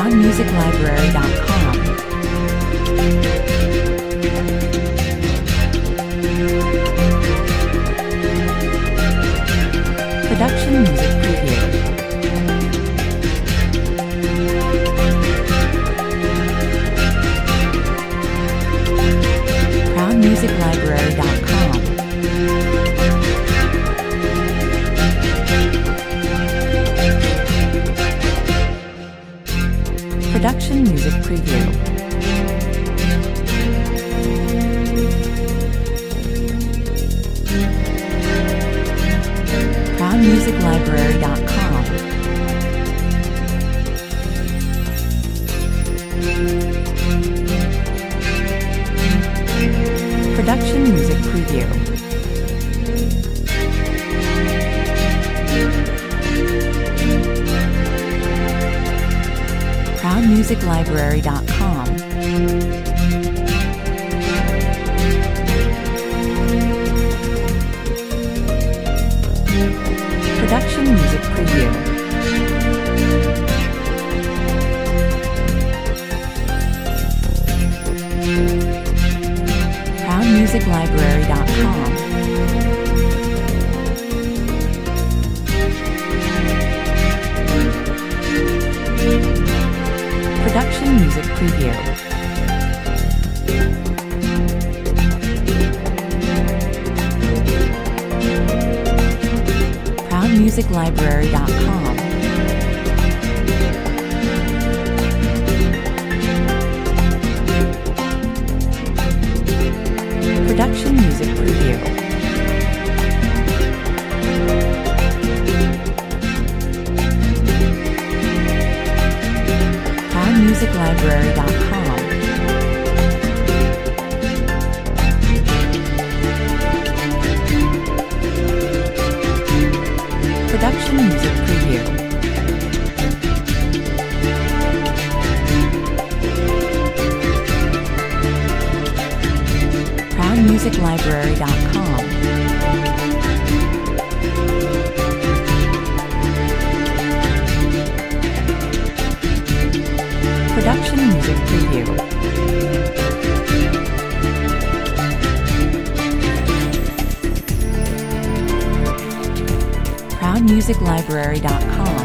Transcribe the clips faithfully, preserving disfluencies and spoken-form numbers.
proud music library dot com. Production Music Preview. proud music library dot com. Production Music Preview. proud music library dot com. Production Music Preview. proud music library dot com. Production Music Preview. proud music library dot com. Production Music Preview. proud music library dot com. Production Music Preview. proud music library dot com. Production Music Preview. proud music library dot com. Production Music Preview. proud music library dot com.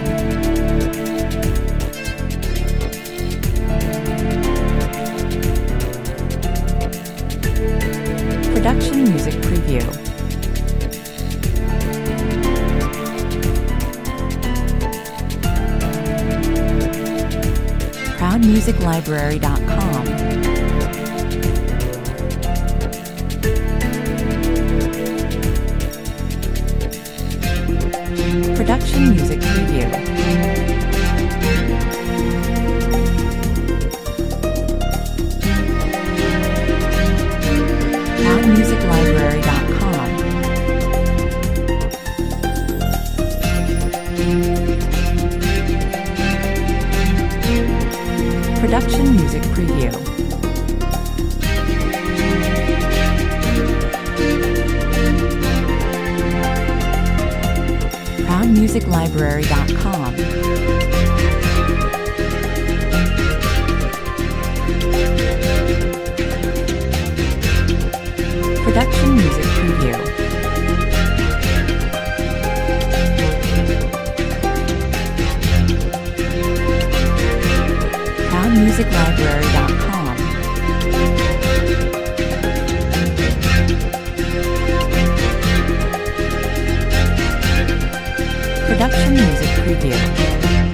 Production Music Preview. proud music library dot com. Production Music Preview. proud music library dot com. Production Music Preview. proud music library dot com. Production Music Preview. proud music library dot com. Production Music Preview.